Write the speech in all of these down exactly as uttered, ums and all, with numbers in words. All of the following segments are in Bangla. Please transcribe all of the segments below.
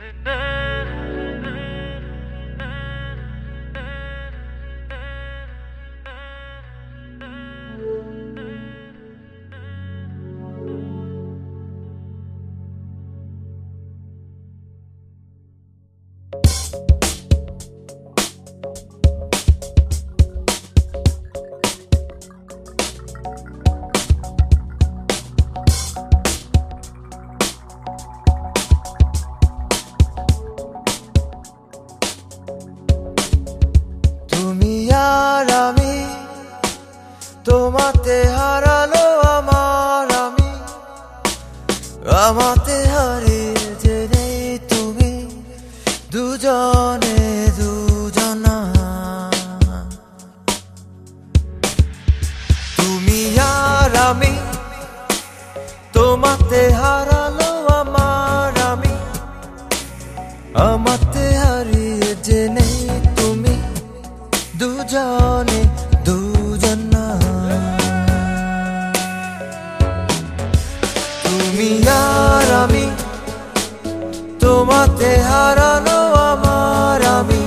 তোমাতে হারালো আমার আমি, আমাতে হারিয়ে যে নেই তুমি, দুজনে দুজনা। তুমি আর আমি, তোমাতে হারালো আমার আমি, আমাতে হারিয়ে যে নেই তুমি, দুজনে দুজনা। তুমি আর আমি, তোমাতে হারানো আমার আমি,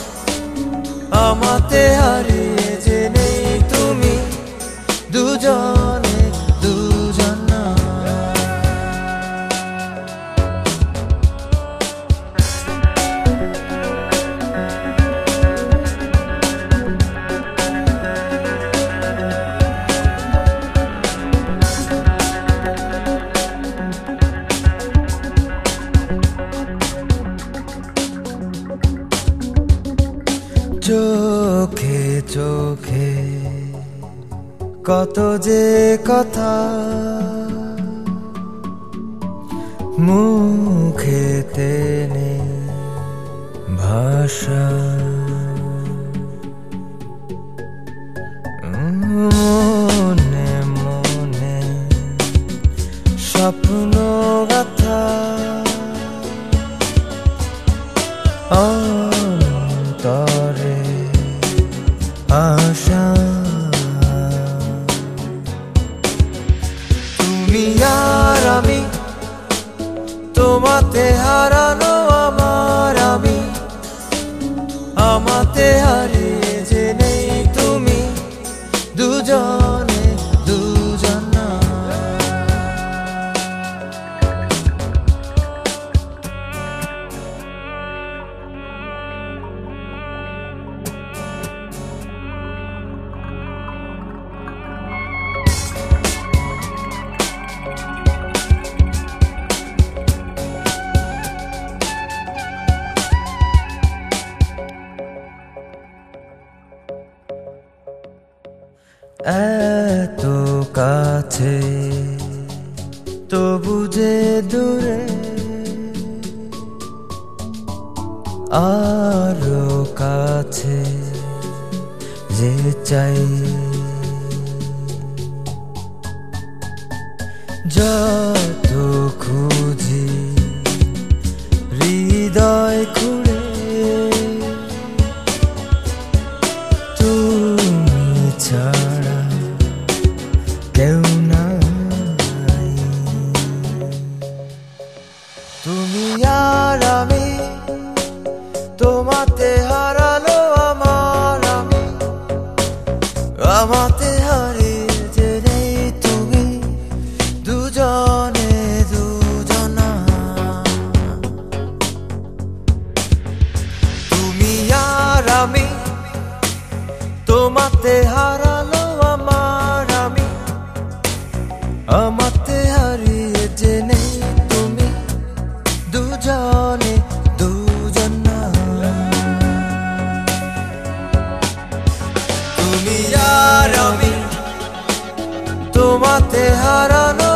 আমাতে হারিয়ে যে নেই তুমি, দুজনে দুজনা। চোখে চোখে কত যে কথা, মুখেতে নেই ভাষা। মনে মনে স্বপ্ন গাথা, অন্তরে আশা। তুমি আর আমি, তোমাতে হারানো আমার আমি, আমাতে হারিয়ে যে নেই তুমি, দুজনে দুজনা। এত কাছে তবু যে দূরে, আরো কাছে যে চাই। যত খুঁজি হৃদয় খুঁড়ে, তুমি ছাড়া কেউ নাই। তুমি আর আমি, তোমাতে হারালো আমার আমি, আমাতে হারিয়ে যে নেই তুমি, দুজনে দুজনা। তুমি আর আমি, তোমাতে হারালো আমার আমি, আমাতে হারিয়ে যে নেই তুমি, দুজনে দুজনা। তুমি আর আমি, তোমাতে হারানো